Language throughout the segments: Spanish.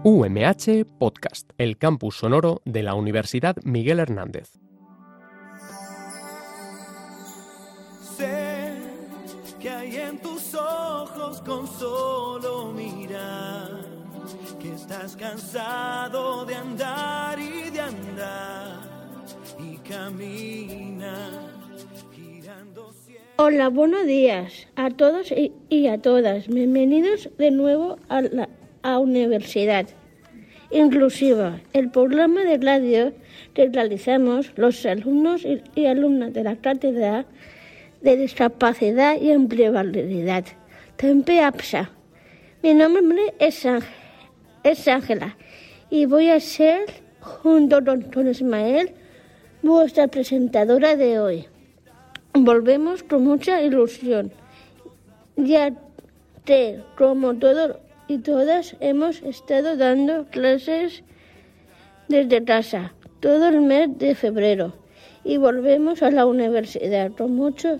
UMH Podcast, el campus sonoro de la Universidad Miguel Hernández. Sé que hay en tus ojos con solo mirar, que estás cansado de andar y de andar y camina girando siempre. Hola, buenos días a todos y a todas. Bienvenidos de nuevo a la Universidad Inclusiva, el programa de radio que realizamos los alumnos y alumnas de la Cátedra de Discapacidad y Empleabilidad, TEMPE-APSA. Mi nombre es Ángela y voy a ser, junto con Ismael, vuestra presentadora de hoy. Volvemos con mucha ilusión, ya que, como todos y todas, hemos estado dando clases desde casa todo el mes de febrero y volvemos a la universidad con muchas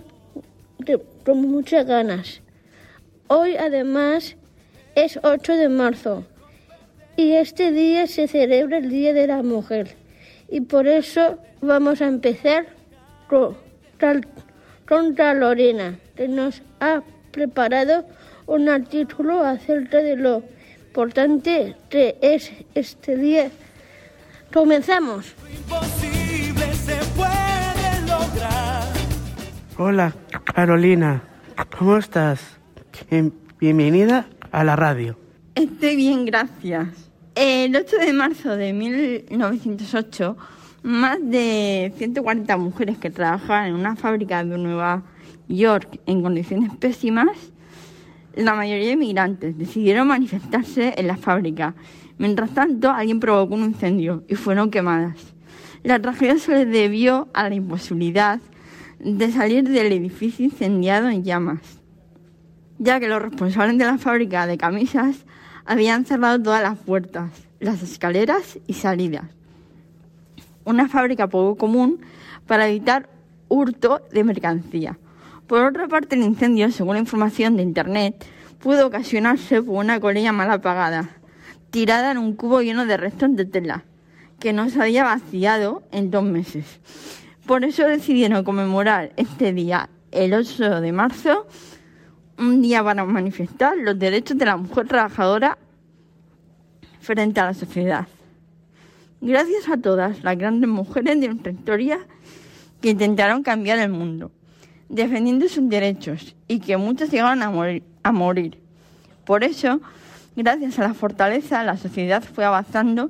ganas. Hoy, además, es 8 de marzo y este día se celebra el Día de la Mujer y por eso vamos a empezar con Carolina, que nos ha preparado un artículo acerca de lo importante que es este día. ¡Comenzamos! Imposible se puede lograr. Hola, Carolina. ¿Cómo estás? Bienvenida a la radio. Estoy bien, gracias. El 8 de marzo de 1908, más de 140 mujeres que trabajaban en una fábrica de Nueva York en condiciones pésimas, la mayoría de inmigrantes, decidieron manifestarse en la fábrica. Mientras tanto, alguien provocó un incendio y fueron quemadas. La tragedia se les debió a la imposibilidad de salir del edificio incendiado en llamas, ya que los responsables de la fábrica de camisas habían cerrado todas las puertas, las escaleras y salidas. Una fábrica poco común para evitar hurto de mercancía. Por otra parte, el incendio, según la información de Internet, pudo ocasionarse por una colilla mal apagada, tirada en un cubo lleno de restos de tela, que no se había vaciado en 2 meses. Por eso decidieron conmemorar este día, el 8 de marzo, un día para manifestar los derechos de la mujer trabajadora frente a la sociedad. Gracias a todas las grandes mujeres de nuestra historia que intentaron cambiar el mundo, defendiendo sus derechos y que muchos llegaron a morir. Por eso, gracias a la fortaleza, la sociedad fue avanzando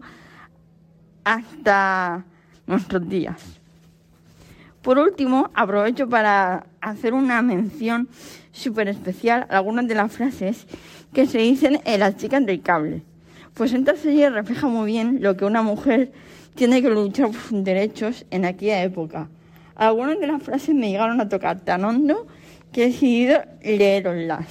hasta nuestros días. Por último, aprovecho para hacer una mención súper especial a algunas de las frases que se dicen en Las chicas del cable, pues esta serie refleja muy bien lo que una mujer tiene que luchar por sus derechos en aquella época. Algunas de las frases me llegaron a tocar tan hondo que he decidido leeroslas.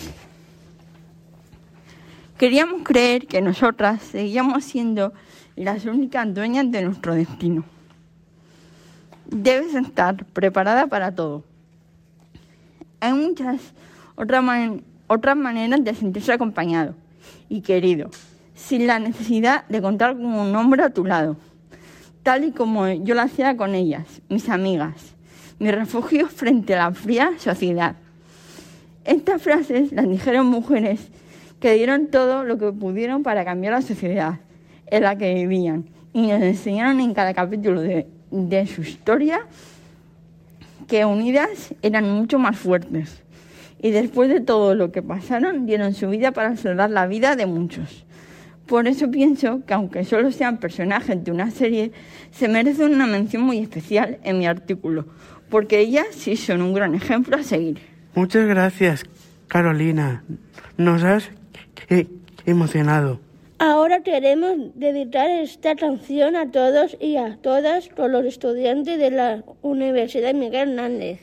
Queríamos creer que nosotras seguíamos siendo las únicas dueñas de nuestro destino. Debes estar preparada para todo. Hay muchas otras maneras de sentirse acompañado y querido, sin la necesidad de contar con un hombre a tu lado, tal y como yo lo hacía con ellas, mis amigas, mi refugio frente a la fría sociedad. Estas frases las dijeron mujeres que dieron todo lo que pudieron para cambiar la sociedad en la que vivían y nos enseñaron en cada capítulo de su historia que unidas eran mucho más fuertes y después de todo lo que pasaron dieron su vida para salvar la vida de muchos. Por eso pienso que aunque solo sean personajes de una serie, se merecen una mención muy especial en mi artículo, porque ellas sí son un gran ejemplo a seguir. Muchas gracias, Carolina. Nos has emocionado. Ahora queremos dedicar esta canción a todos y a todas con los estudiantes de la Universidad Miguel Hernández.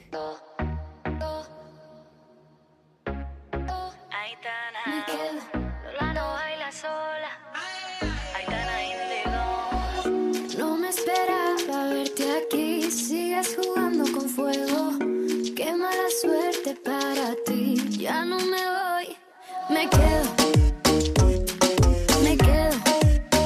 No me esperaba verte aquí, sigues jugando con fuego. Qué mala suerte para ti, ya no me voy, me quedo.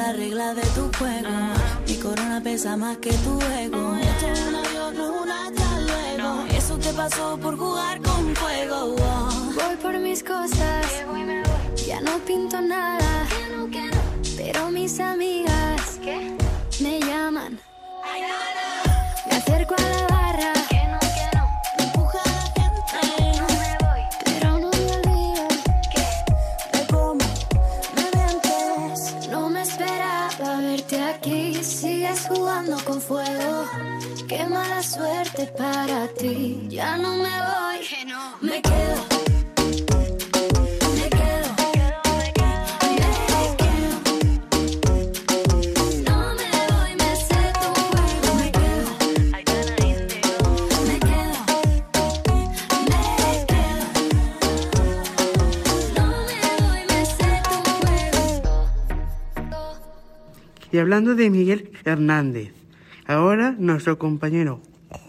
las reglas de tu juego. Mi corona pesa más que tu ego. Esto es un adiós, no es un hasta luego. Eso te pasó por jugar con fuego. Voy por mis cosas, ya no pinto nada. Pero mis amigas me llaman. Me acerco a la barra, me empuja la gente, pero no me olvido de cómo me ve antes. No me esperaba verte aquí, sigues jugando con fuego. Qué mala suerte para ti. Ya no me voy, me quedo. Y hablando de Miguel Hernández, ahora nuestro compañero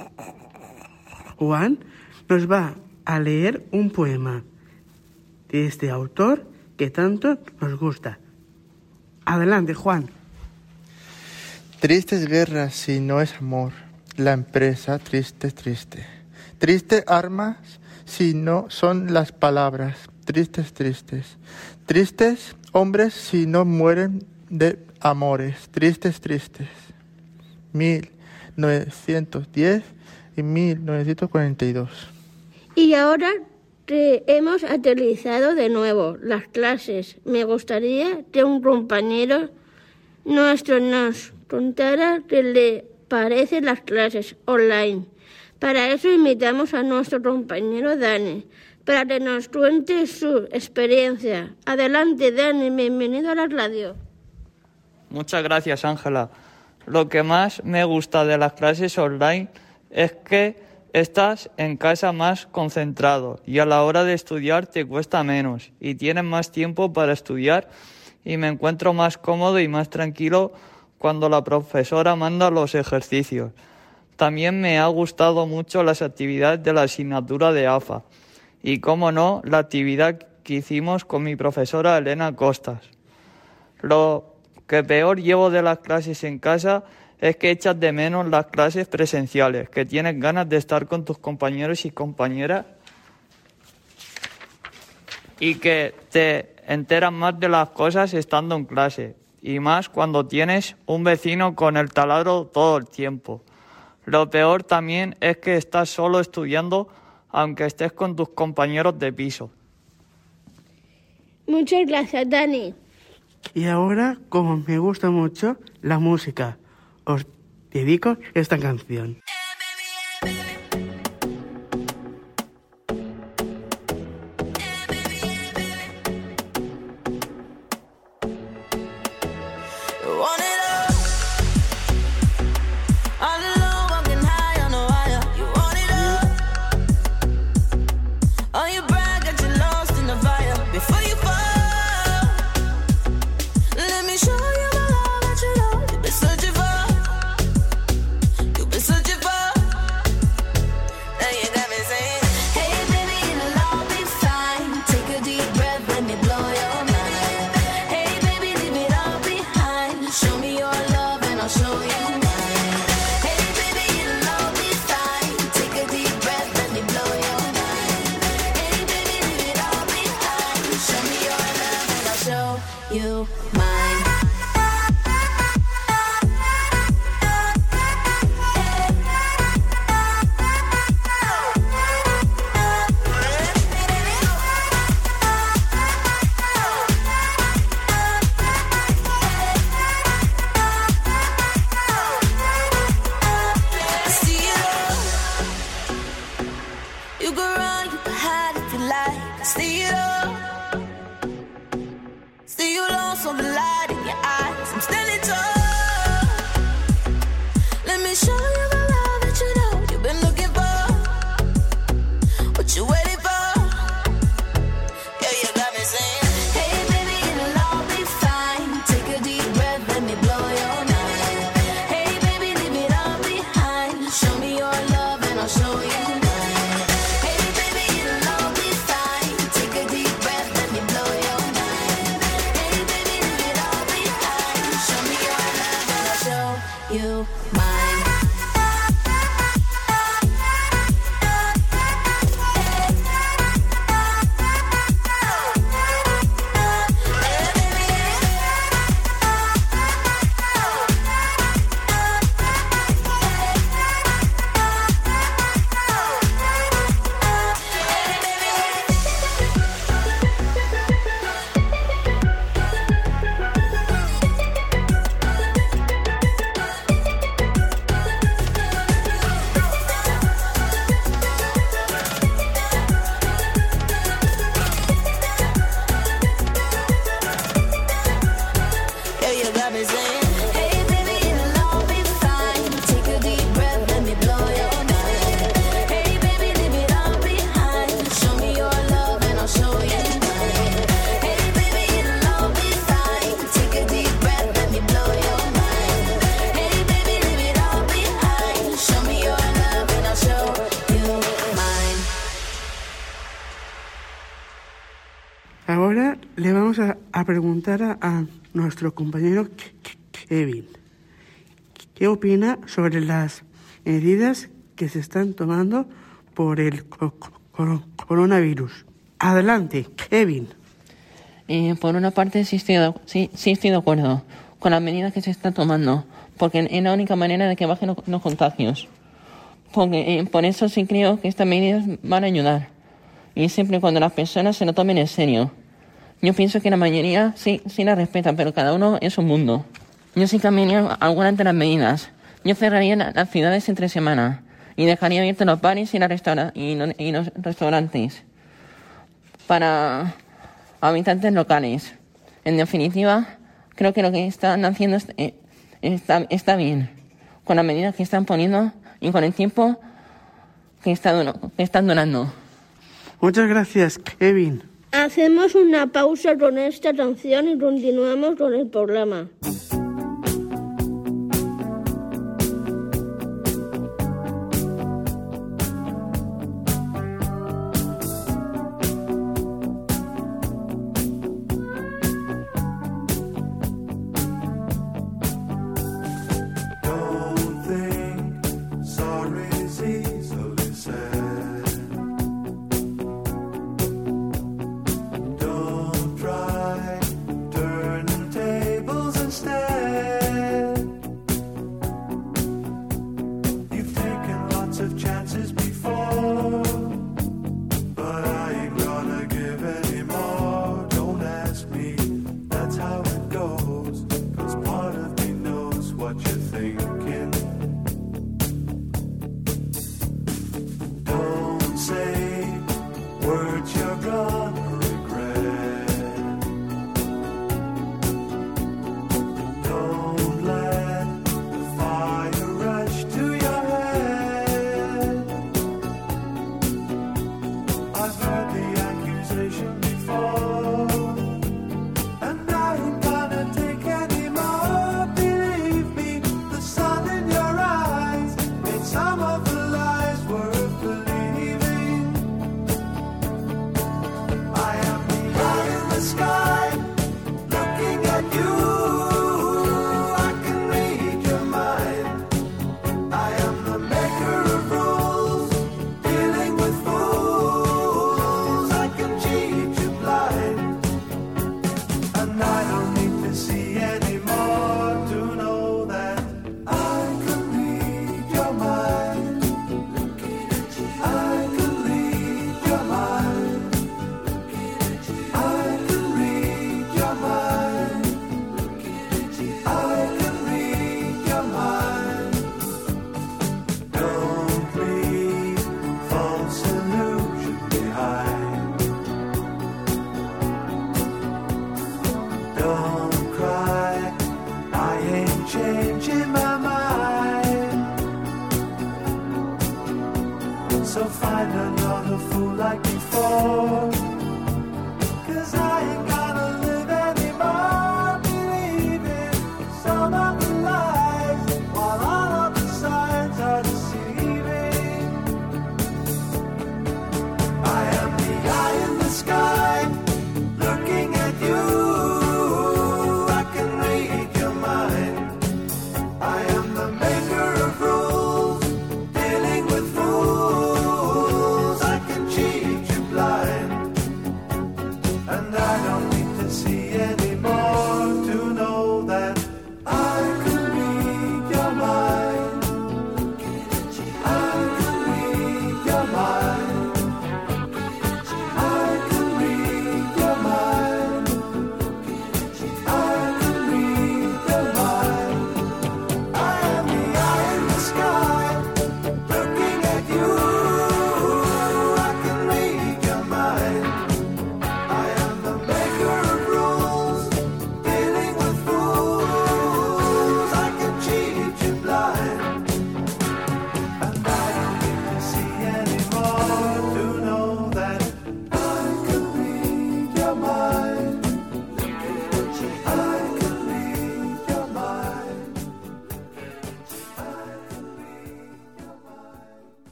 Juan nos va a leer un poema de este autor que tanto nos gusta. Adelante, Juan. Tristes guerras si no es amor, la empresa triste, triste. Tristes armas si no son las palabras, tristes, tristes. Tristes hombres si no mueren de amores, tristes, tristes. 1910 y 1942. Y ahora hemos actualizado de nuevo las clases. Me gustaría que un compañero nuestro nos contara qué le parecen las clases online. Para eso invitamos a nuestro compañero Dani, para que nos cuente su experiencia. Adelante, Dani, bienvenido a la radio. Muchas gracias, Ángela. Lo que más me gusta de las clases online es que estás en casa más concentrado y a la hora de estudiar te cuesta menos y tienes más tiempo para estudiar y me encuentro más cómodo y más tranquilo cuando la profesora manda los ejercicios. También me ha gustado mucho las actividades de la asignatura de AFA y, cómo no, la actividad que hicimos con mi profesora Elena Costas. Lo que peor llevo de las clases en casa es que echas de menos las clases presenciales, que tienes ganas de estar con tus compañeros y compañeras y que te enteras más de las cosas estando en clase, y más cuando tienes un vecino con el taladro todo el tiempo. Lo peor también es que estás solo estudiando aunque estés con tus compañeros de piso. Muchas gracias, Dani. Y ahora, como me gusta mucho la música, os dedico esta canción. Ahora le vamos a preguntar a nuestro compañero Kevin. ¿Qué opina sobre las medidas que se están tomando por el coronavirus? Adelante, Kevin. Por una parte sí estoy de acuerdo con las medidas que se están tomando, porque es la única manera de que bajen los contagios. Porque por eso sí creo que estas medidas van a ayudar. Y siempre cuando las personas se lo tomen en serio. Yo pienso que la mayoría sí la respetan, pero cada uno es un mundo. Yo sí cambiaría algunas de las medidas. Yo cerraría las ciudades entre semana y dejaría abiertos los bares y los restaurantes para habitantes locales. En definitiva, creo que lo que están haciendo está bien, con las medidas que están poniendo y con el tiempo que están durando. Muchas gracias, Kevin. Hacemos una pausa con esta canción y continuamos con el programa.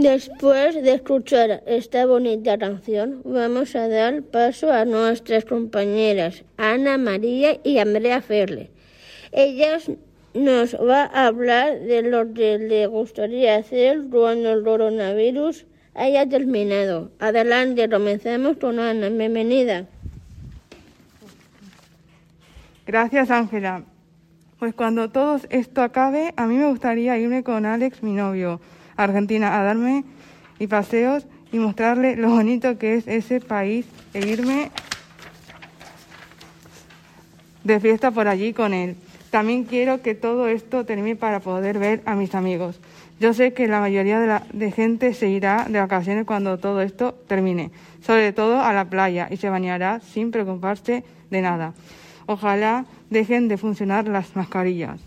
Después de escuchar esta bonita canción, vamos a dar paso a nuestras compañeras Ana María y Andrea Ferle. Ellas nos va a hablar de lo que le gustaría hacer cuando el coronavirus haya terminado. Adelante, comenzamos con Ana. Bienvenida. Gracias, Ángela. Pues cuando todo esto acabe, a mí me gustaría irme con Alex, mi novio, a Argentina, a darme y paseos y mostrarle lo bonito que es ese país e irme de fiesta por allí con él. También quiero que todo esto termine para poder ver a mis amigos. Yo sé que la mayoría de gente se irá de vacaciones cuando todo esto termine, sobre todo a la playa, y se bañará sin preocuparse de nada. Ojalá dejen de funcionar las mascarillas.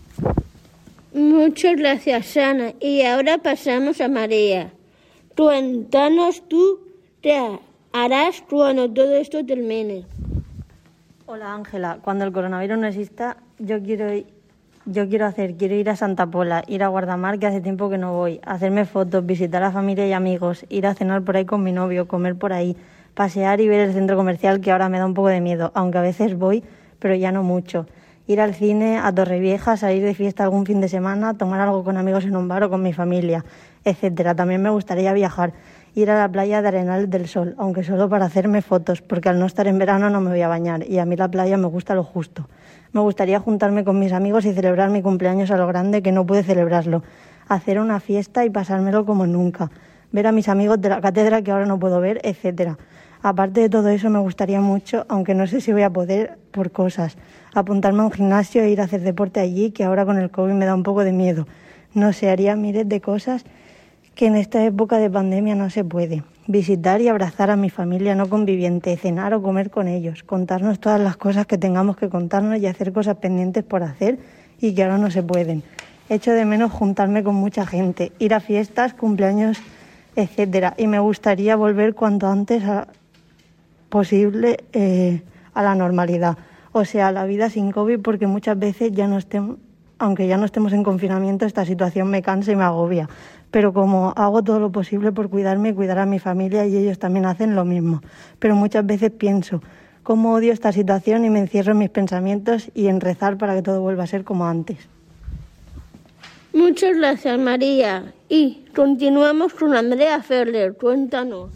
Muchas gracias, Ana. Y ahora pasamos a María. Cuéntanos tú qué harás cuando todo esto termine. Hola, Ángela. Cuando el coronavirus no exista, quiero ir a Santa Pola, ir a Guardamar, que hace tiempo que no voy, hacerme fotos, visitar a familia y amigos, ir a cenar por ahí con mi novio, comer por ahí, pasear y ver el centro comercial, que ahora me da un poco de miedo, aunque a veces voy, pero ya no mucho. Ir al cine, a Torrevieja, salir de fiesta algún fin de semana, tomar algo con amigos en un bar o con mi familia, etcétera. También me gustaría viajar, ir a la playa de Arenal del Sol, aunque solo para hacerme fotos, porque al no estar en verano no me voy a bañar y a mí la playa me gusta lo justo. Me gustaría juntarme con mis amigos y celebrar mi cumpleaños a lo grande, que no pude celebrarlo, hacer una fiesta y pasármelo como nunca, ver a mis amigos de la cátedra que ahora no puedo ver, etcétera. Aparte de todo eso, me gustaría mucho, aunque no sé si voy a poder por cosas, apuntarme a un gimnasio e ir a hacer deporte allí, que ahora con el COVID me da un poco de miedo. No sé, haría miles de cosas que en esta época de pandemia no se puede. Visitar y abrazar a mi familia no conviviente, cenar o comer con ellos, contarnos todas las cosas que tengamos que contarnos y hacer cosas pendientes por hacer y que ahora no se pueden. Echo de menos juntarme con mucha gente, ir a fiestas, cumpleaños, etcétera. Y me gustaría volver cuanto antes posible a la normalidad, o sea, a la vida sin COVID, porque muchas veces aunque ya no estemos en confinamiento, esta situación me cansa y me agobia. Pero como hago todo lo posible por cuidarme y cuidar a mi familia, y ellos también hacen lo mismo. Pero muchas veces pienso cómo odio esta situación y me encierro en mis pensamientos y en rezar para que todo vuelva a ser como antes. Muchas gracias, María. Y continuamos con Andrea Ferler. Cuéntanos.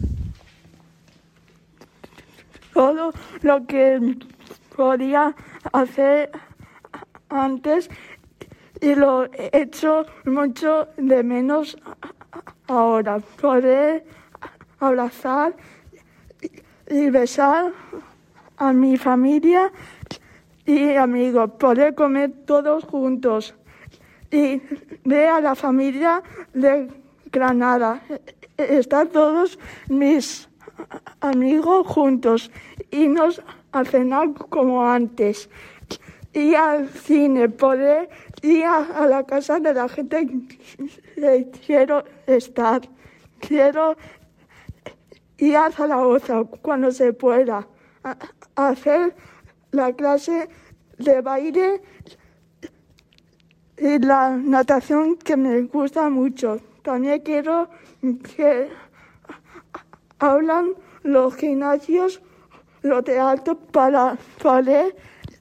Todo lo que podía hacer antes y lo echo mucho de menos ahora. Poder abrazar y besar a mi familia y amigos, poder comer todos juntos y ver a la familia de Granada, estar todos mis amigos juntos, irnos a cenar como antes, ir al cine, poder ir a la casa de la gente que quiero estar. Quiero ir a Zaragoza cuando se pueda, a hacer la clase de baile y la natación, que me gusta mucho. También quiero que hablan los gimnasios, los teatros, para poder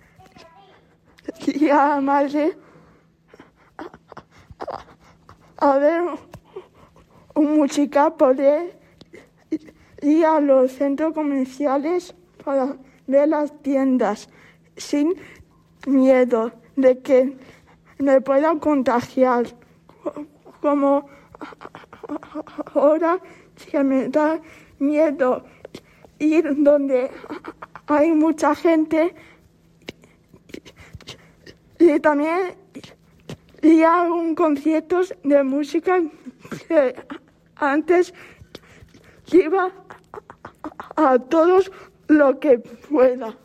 ir a Madrid a ver un musical, poder ir a los centros comerciales para ver las tiendas sin miedo de que me puedan contagiar, como ahora que me da miedo ir donde hay mucha gente, y también ir a un concierto de música que antes iba a todos lo que pueda.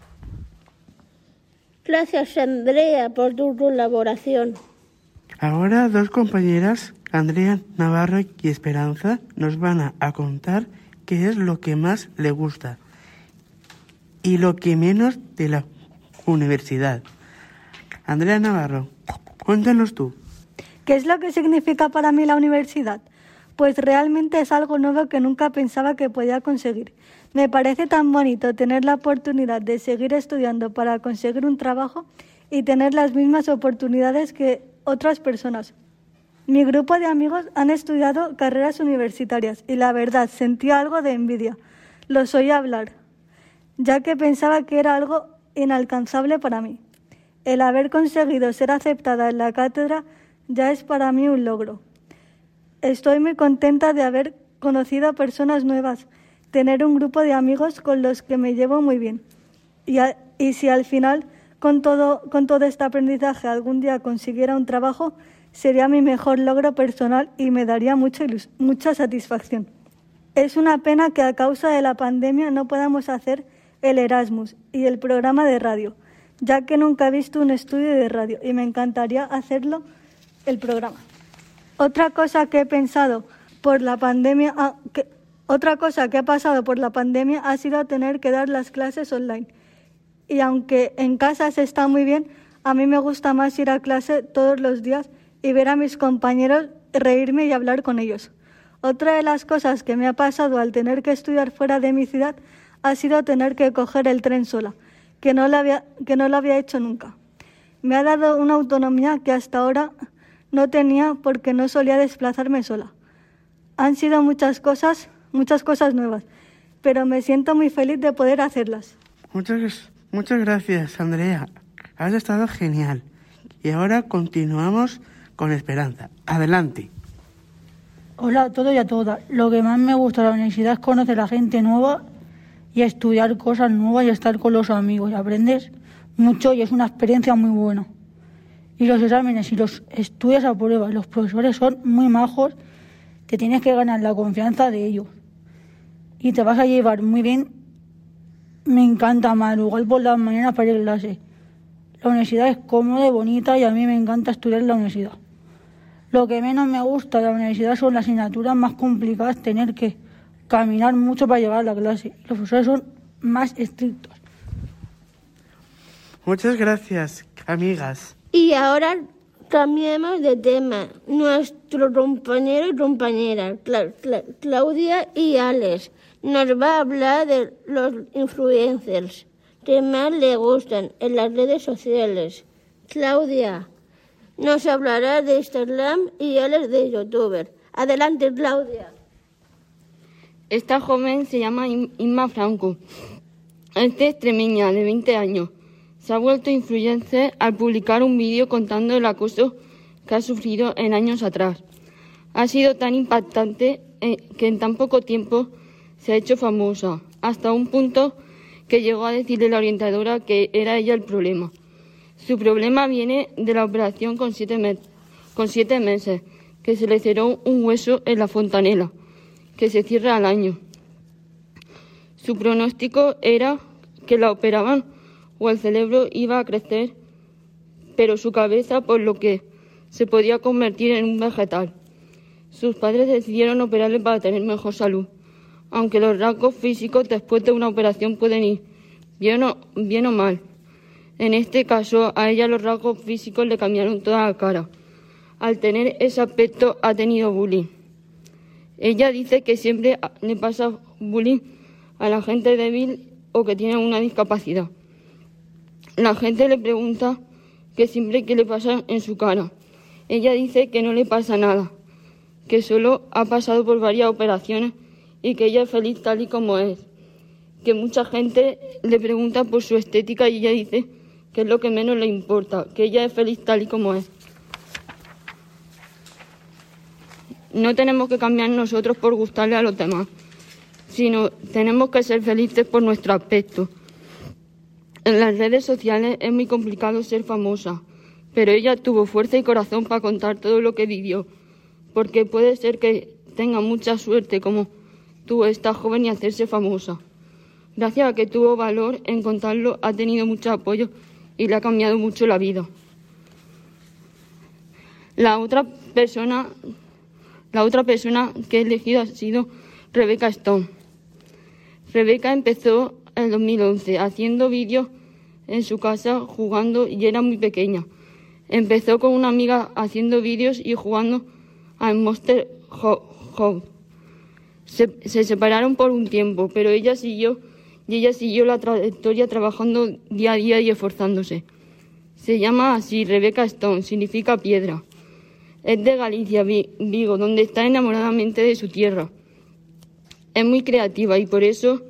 Gracias, Andrea, por tu colaboración. Ahora dos compañeras, Andrea Navarro y Esperanza, nos van a contar qué es lo que más le gusta y lo que menos de la universidad. Andrea Navarro, cuéntanos tú. ¿Qué es lo que significa para mí la universidad? pues realmente es algo nuevo que nunca pensaba que podía conseguir. Me parece tan bonito tener la oportunidad de seguir estudiando para conseguir un trabajo y tener las mismas oportunidades que otras personas. Mi grupo de amigos han estudiado carreras universitarias y la verdad sentía algo de envidia. Los oía hablar, ya que pensaba que era algo inalcanzable para mí. El haber conseguido ser aceptada en la cátedra ya es para mí un logro. Estoy muy contenta de haber conocido a personas nuevas, tener un grupo de amigos con los que me llevo muy bien. Y si al final, con todo este aprendizaje, algún día consiguiera un trabajo, sería mi mejor logro personal y me daría mucha satisfacción. Es una pena que a causa de la pandemia no podamos hacer el Erasmus y el programa de radio, ya que nunca he visto un estudio de radio y me encantaría hacerlo el programa. Otra cosa que he pasado por la pandemia ha sido tener que dar las clases online. Y aunque en casa se está muy bien, a mí me gusta más ir a clase todos los días y ver a mis compañeros, reírme y hablar con ellos. Otra de las cosas que me ha pasado al tener que estudiar fuera de mi ciudad ha sido tener que coger el tren sola, que no lo había hecho nunca. Me ha dado una autonomía que hasta ahora no tenía porque no solía desplazarme sola. Han sido muchas cosas nuevas, pero me siento muy feliz de poder hacerlas. Muchas gracias, Andrea. Has estado genial. Y ahora continuamos con Esperanza. Adelante. Hola a todos y a todas. Lo que más me gusta de la universidad es conocer a gente nueva y estudiar cosas nuevas y estar con los amigos. Aprendes mucho y es una experiencia muy buena. Y los exámenes, si los estudias a prueba, los profesores son muy majos, te tienes que ganar la confianza de ellos. Y te vas a llevar muy bien. Me encanta madrugar por las mañanas para ir a clase. La universidad es cómoda y bonita y a mí me encanta estudiar en la universidad. Lo que menos me gusta de la universidad son las asignaturas más complicadas, tener que caminar mucho para llegar a la clase. Los profesores son más estrictos. Muchas gracias, amigas. Y ahora cambiemos de tema. Nuestro compañero y compañera, Claudia y Alex, nos va a hablar de los influencers que más le gustan en las redes sociales. Claudia nos hablará de Instagram y Alex de YouTuber. Adelante, Claudia. Esta joven se llama Inma Franco. Es de extremeña, de 20 años. Se ha vuelto influencer al publicar un vídeo contando el acoso que ha sufrido en años atrás. Ha sido tan impactante que en tan poco tiempo se ha hecho famosa, hasta un punto que llegó a decirle a la orientadora que era ella el problema. Su problema viene de la operación con 7 meses, que se le cerró un hueso en la fontanela, que se cierra al año. Su pronóstico era que la operaban o el cerebro iba a crecer, pero su cabeza, por lo que se podía convertir en un vegetal. Sus padres decidieron operarle para tener mejor salud, aunque los rasgos físicos después de una operación pueden ir bien o mal. En este caso, a ella los rasgos físicos le cambiaron toda la cara. Al tener ese aspecto, ha tenido bullying. Ella dice que siempre le pasa bullying a la gente débil o que tiene una discapacidad. La gente le pregunta que siempre qué le pasa en su cara. Ella dice que no le pasa nada, que solo ha pasado por varias operaciones y que ella es feliz tal y como es. Que mucha gente le pregunta por su estética y ella dice que es lo que menos le importa, que ella es feliz tal y como es. No tenemos que cambiar nosotros por gustarle a los demás, sino tenemos que ser felices por nuestro aspecto. En las redes sociales es muy complicado ser famosa, pero ella tuvo fuerza y corazón para contar todo lo que vivió, porque puede ser que tenga mucha suerte como tuvo esta joven y hacerse famosa. Gracias a que tuvo valor en contarlo, ha tenido mucho apoyo y le ha cambiado mucho la vida. La otra persona que he elegido ha sido Rebecca Stone. Rebecca empezó en 2011 haciendo vídeos en su casa jugando y era muy pequeña. Empezó con una amiga haciendo vídeos y jugando al Monster Howe. Se separaron por un tiempo, pero ella siguió la trayectoria trabajando día a día y esforzándose. Se llama así Rebecca Stone, significa piedra. Es de Galicia, Vigo, donde está enamoradamente de su tierra. Es muy creativa y por eso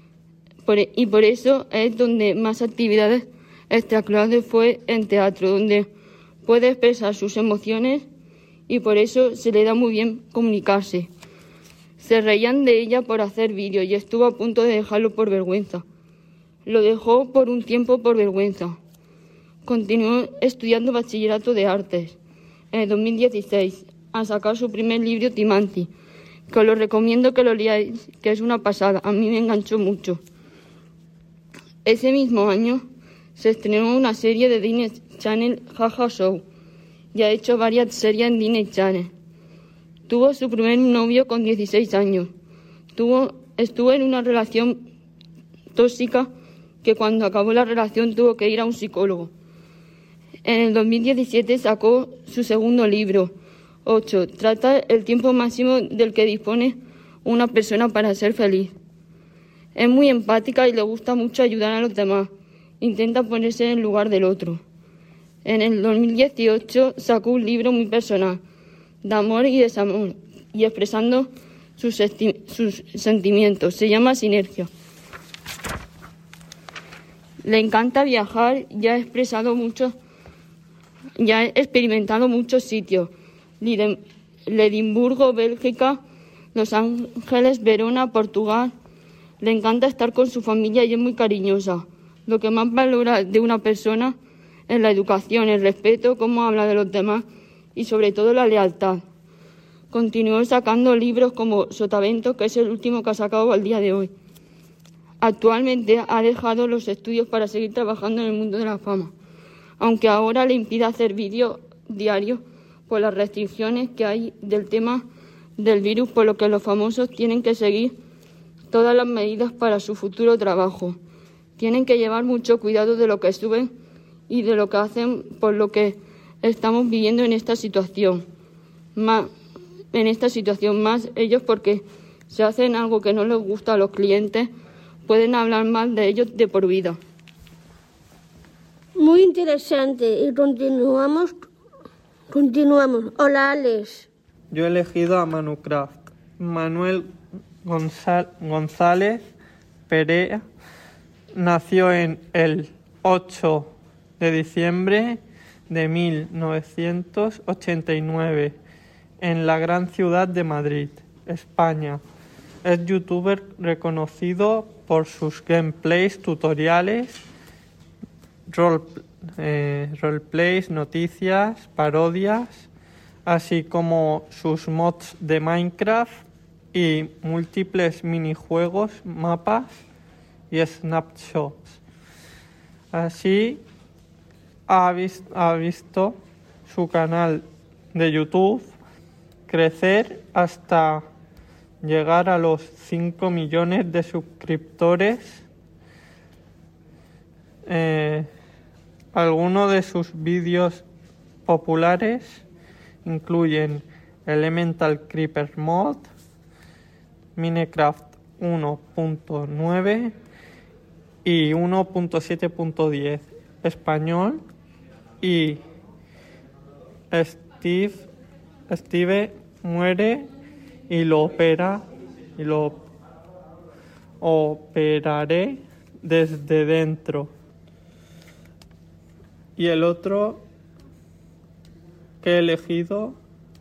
es donde más actividades extracurriculares fue en teatro, donde puede expresar sus emociones y por eso se le da muy bien comunicarse. Se reían de ella por hacer vídeos y estuvo a punto de dejarlo por vergüenza. Lo dejó por un tiempo por vergüenza. Continuó estudiando bachillerato de artes en el 2016 a sacar su primer libro Timanti, que os lo recomiendo que lo leáis, que es una pasada, a mí me enganchó mucho. Ese mismo año se estrenó una serie de Disney Channel, Jaja Show, y ha hecho varias series en Disney Channel. Tuvo su primer novio con 16 años. Estuvo en una relación tóxica que cuando acabó la relación tuvo que ir a un psicólogo. En el 2017 sacó su segundo libro, 8. Trata el tiempo máximo del que dispone una persona para ser feliz. Es muy empática y le gusta mucho ayudar a los demás. Intenta ponerse en el lugar del otro. En el 2018 sacó un libro muy personal, de amor y desamor, y expresando sus sentimientos. Se llama Sinergia. Le encanta viajar y ha experimentado muchos sitios. Edimburgo, Bélgica, Los Ángeles, Verona, Portugal. Le encanta estar con su familia y es muy cariñosa. Lo que más valora de una persona es la educación, el respeto, cómo habla de los demás y sobre todo la lealtad. Continuó sacando libros como Sotavento, que es el último que ha sacado al día de hoy. Actualmente ha dejado los estudios para seguir trabajando en el mundo de la fama, aunque ahora le impide hacer vídeos diarios por las restricciones que hay del tema del virus, por lo que los famosos tienen que seguir todas las medidas para su futuro trabajo. Tienen que llevar mucho cuidado de lo que suben y de lo que hacen, por lo que estamos viviendo en esta situación. Más ellos, porque si hacen algo que no les gusta a los clientes, pueden hablar mal de ellos de por vida. Muy interesante. Y continuamos. Hola, Alex. Yo he elegido a Manu Craft. Manuel González Perea nació en el 8 de diciembre de 1989 en la gran ciudad de Madrid, España. Es youtuber reconocido por sus gameplays, tutoriales, roleplays, noticias, parodias, así como sus mods de Minecraft y múltiples minijuegos, mapas y snapshots. Así ha visto su canal de YouTube crecer hasta llegar a los 5 millones de suscriptores. Algunos de sus vídeos populares incluyen Elemental Creeper Mod, Minecraft 1.9 y 1.7.10 español y Steve muere y lo operaré desde dentro. Y el otro que he elegido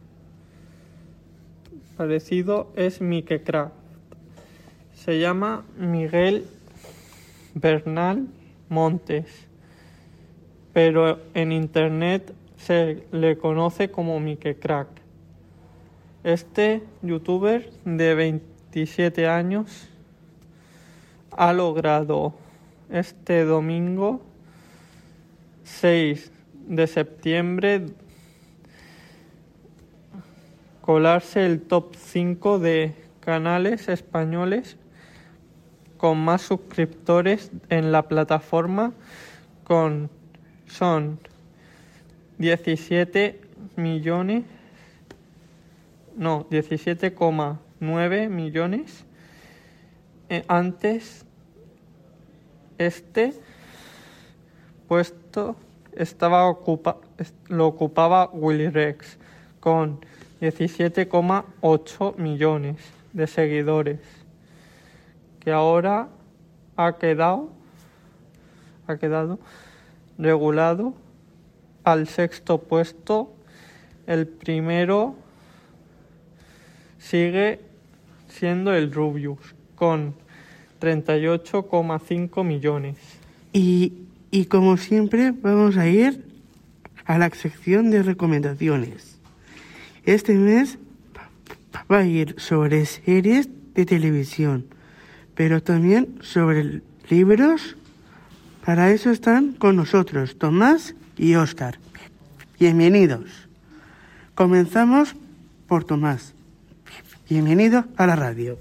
parecido es Minecraft. Se llama Miguel Bernal Montes, pero en internet se le conoce como Minecraft. Este youtuber de 27 años ha logrado este domingo 6 de septiembre colarse el top 5 de canales españoles con más suscriptores en la plataforma, son 17 millones 17,9 millones. Antes este puesto lo ocupaba Willy Rex con 17,8 millones de seguidores, que ahora ha quedado regulado al sexto puesto. El primero sigue siendo el Rubius con 38,5 millones. Y como siempre vamos a ir a la sección de recomendaciones. Este mes va a ir sobre series de televisión, pero también sobre libros. Para eso están con nosotros Tomás y Óscar. Bienvenidos. Comenzamos por Tomás. Bienvenido a la radio.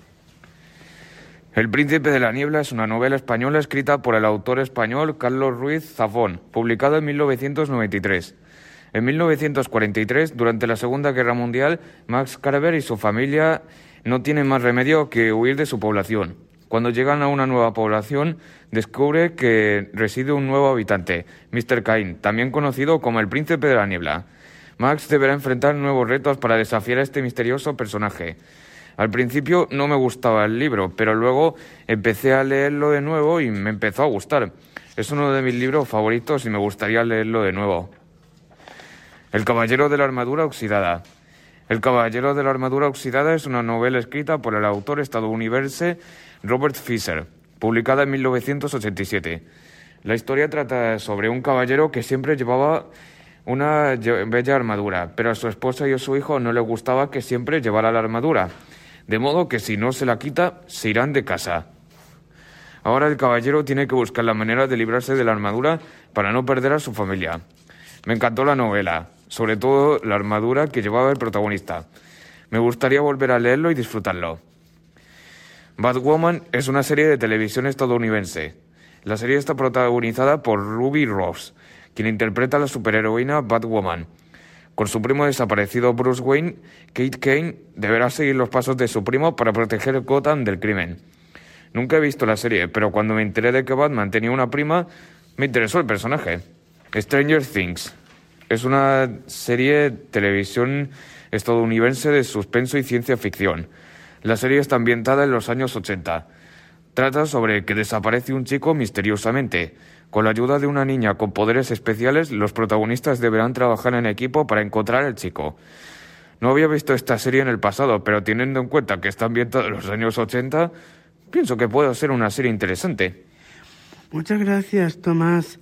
El Príncipe de la Niebla es una novela española escrita por el autor español Carlos Ruiz Zafón, publicada en 1993. En 1943, durante la Segunda Guerra Mundial, Max Carver y su familia no tienen más remedio que huir de su población. Cuando llegan a una nueva población, descubre que reside un nuevo habitante, Mr. Cain, también conocido como el Príncipe de la Niebla. Max deberá enfrentar nuevos retos para desafiar a este misterioso personaje. Al principio no me gustaba el libro, pero luego empecé a leerlo de nuevo y me empezó a gustar. Es uno de mis libros favoritos y me gustaría leerlo de nuevo. El Caballero de la Armadura Oxidada. El Caballero de la Armadura Oxidada es una novela escrita por el autor estadounidense Robert Fisher, publicada en 1987. La historia trata sobre un caballero que siempre llevaba una bella armadura, pero a su esposa y a su hijo no les gustaba que siempre llevara la armadura, de modo que si no se la quita, se irán de casa. Ahora el caballero tiene que buscar la manera de librarse de la armadura para no perder a su familia. Me encantó la novela, sobre todo la armadura que llevaba el protagonista. Me gustaría volver a leerlo y disfrutarlo. Batwoman es una serie de televisión estadounidense. La serie está protagonizada por Ruby Rose, quien interpreta a la superheroína Batwoman. Con su primo desaparecido Bruce Wayne, Kate Kane deberá seguir los pasos de su primo para proteger Gotham del crimen. Nunca he visto la serie, pero cuando me enteré de que Batman tenía una prima, me interesó el personaje. Stranger Things es una serie de televisión estadounidense de suspenso y ciencia ficción. La serie está ambientada en los años 80. Trata sobre que desaparece un chico misteriosamente. Con la ayuda de una niña con poderes especiales, los protagonistas deberán trabajar en equipo para encontrar al chico. No había visto esta serie en el pasado, pero teniendo en cuenta que está ambientada en los años 80, pienso que puede ser una serie interesante. Muchas gracias, Tomás.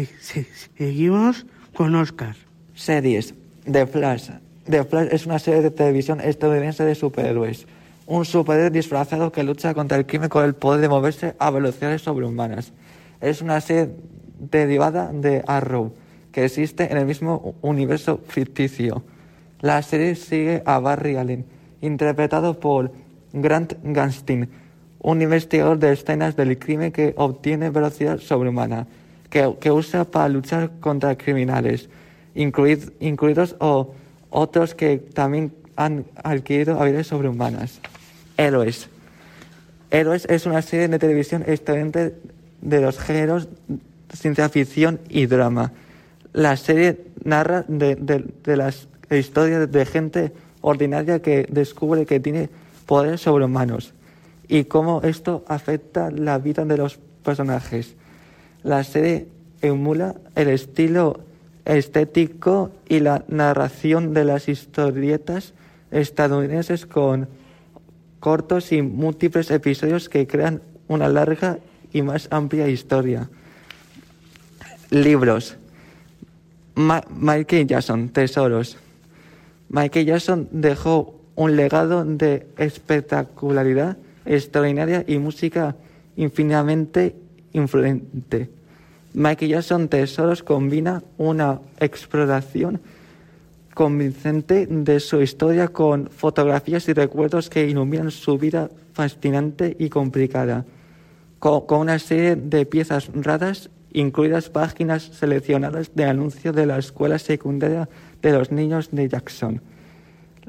Seguimos con Óscar. Series. The Flash. The Flash es una serie de televisión estadounidense de superhéroes. Un superhéroe disfrazado que lucha contra el crimen con el poder de moverse a velocidades sobrehumanas. Es una serie derivada de Arrow, que existe en el mismo universo ficticio. La serie sigue a Barry Allen, interpretado por Grant Gustin, un investigador de escenas del crimen que obtiene velocidad sobrehumana, que usa para luchar contra criminales, incluidos o otros que también han adquirido habilidades sobrehumanas. Héroes. Héroes es una serie de televisión estadounidense de los géneros ciencia ficción y drama. La serie narra de las historias de gente ordinaria que descubre que tiene poderes sobrehumanos y cómo esto afecta la vida de los personajes. La serie emula el estilo estético y la narración de las historietas estadounidenses con cortos y múltiples episodios que crean una larga y más amplia historia. Libros. Michael Jackson, Tesoros. Michael Jackson dejó un legado de espectacularidad extraordinaria y música infinitamente influente. Michael Jackson, Tesoros combina una exploración convincente de su historia con fotografías y recuerdos que iluminan su vida fascinante y complicada, con una serie de piezas raras, incluidas páginas seleccionadas de anuncios de la escuela secundaria de los niños de Jackson.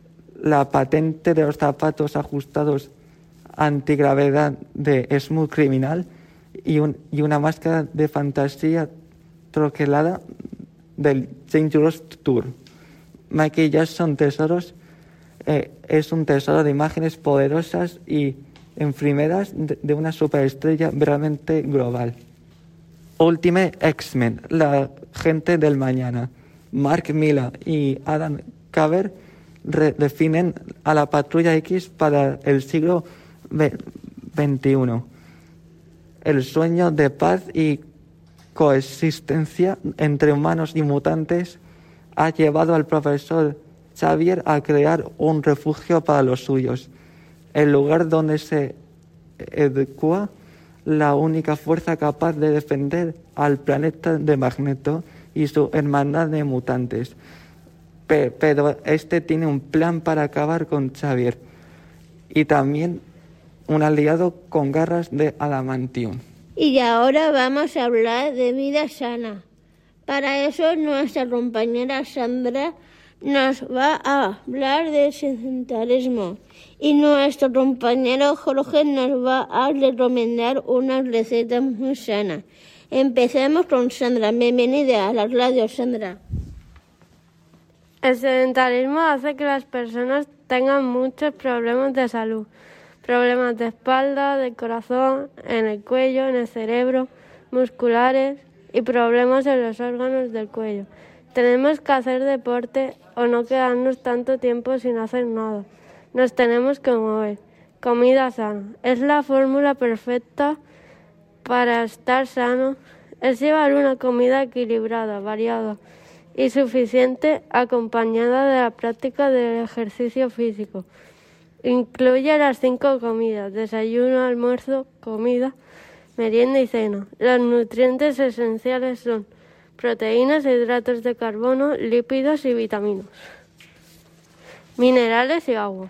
la patente de los zapatos ajustados antigravedad de Smooth Criminal y una máscara de fantasía troquelada del Dangerous Tour. Michael Jackson Tesoros es un tesoro de imágenes poderosas y enfermeras de una superestrella realmente global. Ultimate X-Men, la gente del mañana. Mark Millar y Adam Caver redefinen a la Patrulla X para el siglo XXI. El sueño de paz y coexistencia entre humanos y mutantes ha llevado al profesor Xavier a crear un refugio para los suyos, el lugar donde se evacúa la única fuerza capaz de defender al planeta de Magneto y su hermandad de mutantes. Pero este tiene un plan para acabar con Xavier y también un aliado con garras de adamantium. Y ahora vamos a hablar de vida sana. Para eso nuestra compañera Sandra nos va a hablar de sedentarismo y nuestro compañero Jorge nos va a recomendar una receta muy sana. Empecemos con Sandra. Bienvenida a la radio, Sandra. El sedentarismo hace que las personas tengan muchos problemas de salud. Problemas de espalda, de corazón, en el cuello, en el cerebro, musculares y problemas en los órganos del cuello. Tenemos que hacer deporte o no quedarnos tanto tiempo sin hacer nada. Nos tenemos que mover. Comida sana. Es la fórmula perfecta para estar sano. Es llevar una comida equilibrada, variada y suficiente, acompañada de la práctica del ejercicio físico. Incluye las 5 comidas: desayuno, almuerzo, comida, merienda y cena. Los nutrientes esenciales son proteínas, hidratos de carbono, lípidos y vitaminas, minerales y agua.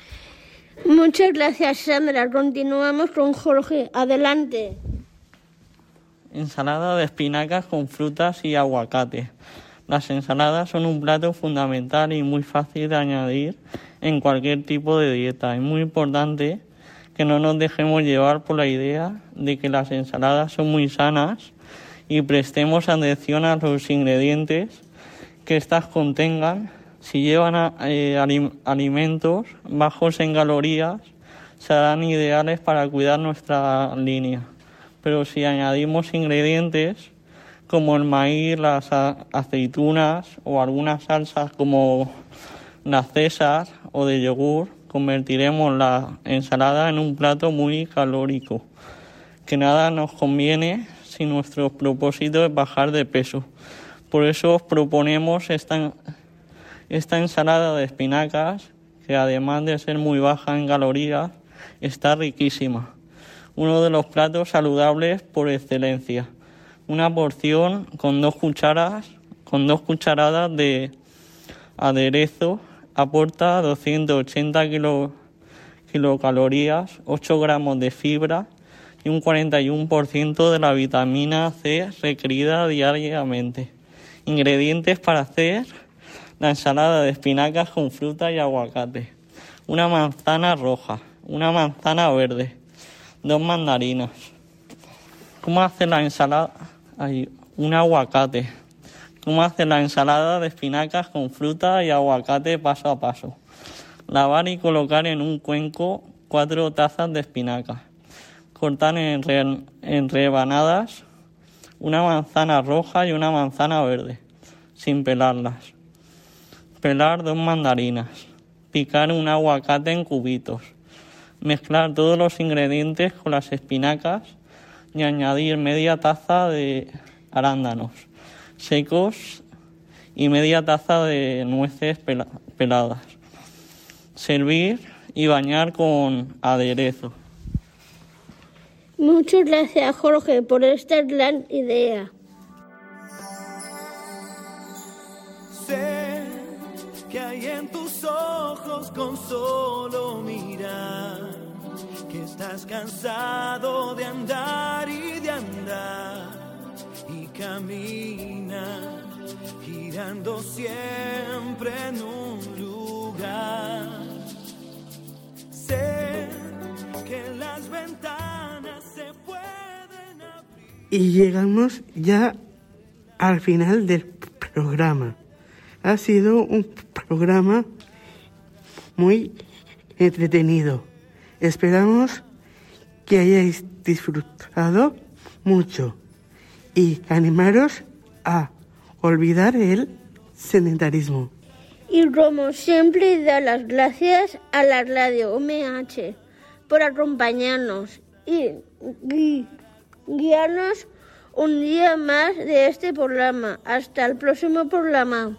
Muchas gracias, Sandra. Continuamos con Jorge. Adelante. Ensalada de espinacas con frutas y aguacate. Las ensaladas son un plato fundamental y muy fácil de añadir en cualquier tipo de dieta. Es muy importante que no nos dejemos llevar por la idea de que las ensaladas son muy sanas y prestemos atención a los ingredientes que éstas contengan. Si llevan alimentos bajos en calorías, serán ideales para cuidar nuestra línea. Pero si añadimos ingredientes como el maíz, las aceitunas o algunas salsas como la César o de yogur, convertiremos la ensalada en un plato muy calórico, que nada nos conviene si nuestro propósito es bajar de peso. Por eso os proponemos esta ensalada de espinacas, que además de ser muy baja en calorías, está riquísima. Uno de los platos saludables por excelencia. Una porción con 2 cucharadas de aderezo aporta 280 kilocalorías, 8 gramos de fibra y un 41% de la vitamina C requerida diariamente. Ingredientes para hacer la ensalada de espinacas con fruta y aguacate: una manzana roja, una manzana verde, 2 mandarinas. ¿Cómo hacer la ensalada? Un aguacate. ¿Cómo hacer la ensalada de espinacas con fruta y aguacate paso a paso? Lavar y colocar en un cuenco 4 tazas de espinacas. Cortar en rebanadas una manzana roja y una manzana verde, sin pelarlas. Pelar 2 mandarinas. Picar un aguacate en cubitos. Mezclar todos los ingredientes con las espinacas y añadir media taza de arándanos secos y media taza de nueces peladas. Servir y bañar con aderezo. Muchas gracias, Jorge, por esta gran idea. Sé que hay en tus ojos con solo mirar, que estás cansado de andar y de andar, y camina girando siempre en un lugar. Y llegamos ya al final del programa. Ha sido un programa muy entretenido. Esperamos que hayáis disfrutado mucho y animaros a olvidar el sedentarismo. Y como siempre, dar las gracias a la radio UMH por acompañarnos y guiarnos un día más de este programa. Hasta el próximo programa.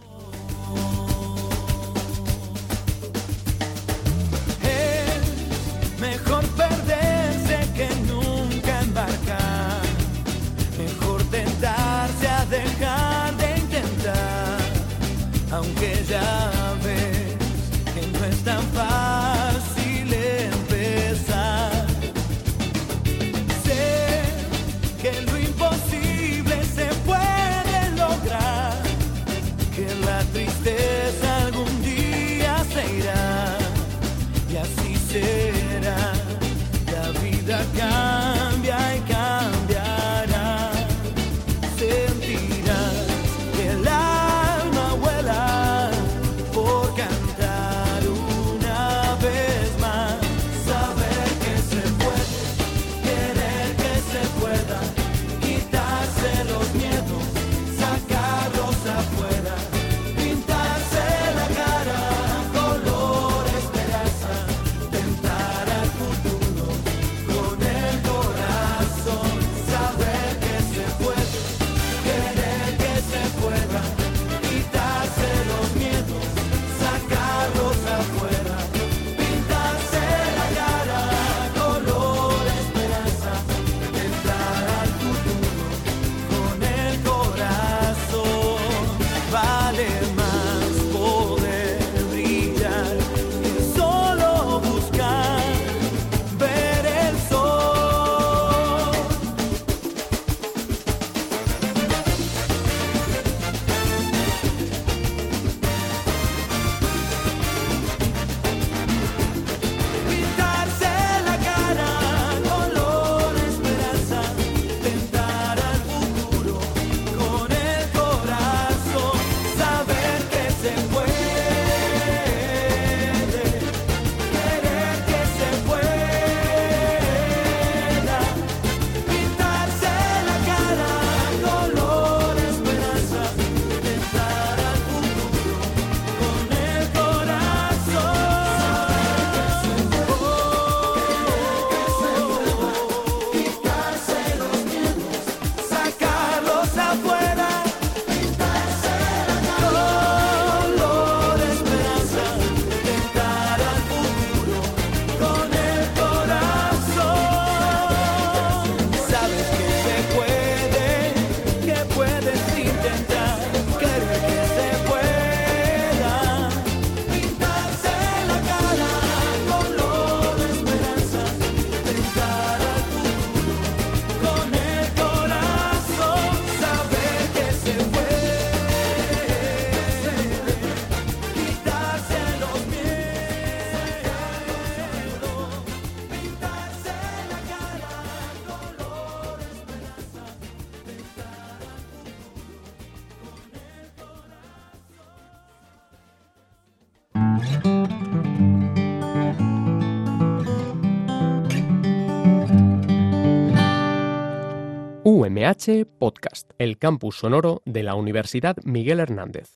Mejor perderse que nunca embarcar. Mejor tentarse a dejar de intentar. Aunque ya ves que no es tan fácil empezar. Sé que lo imposible se puede lograr. Que la tristeza algún día se irá. Y así será. La vida cambia y cambiará. Sentirás que el alma vuela por cantar una vez más. Saber que se puede, querer que se pueda, quitarse los miedos, sacarlos afuera, pintarse la cara color esperanza, tentar al futuro con el corazón. Saber que se puede, querer que se pueda, quitarse los miedos, sacarlos afuera, pintarse la cara color esperanza, tentar al futuro con el corazón. Vale más poder brillar que solo buscar ver el sol. Pintarse la cara color esperanza, tentar al futuro con el corazón. Saber que se puede, querer que se pueda, pintarse la cara color esperanza, tentar al futuro con el corazón. Quitarse los miedos, sacarlos afuera, pintarse la color esperanza, tentar al futuro con el corazón. Sabes que se puede, que puedes intentar, querer que se pueda, pintarse la cara color esperanza, tentar al futuro con el corazón. Saber que se puede, quitarse los miedos, pintarse la cara color esperanza, tentar al UMH Podcast, el campus sonoro de la Universidad Miguel Hernández.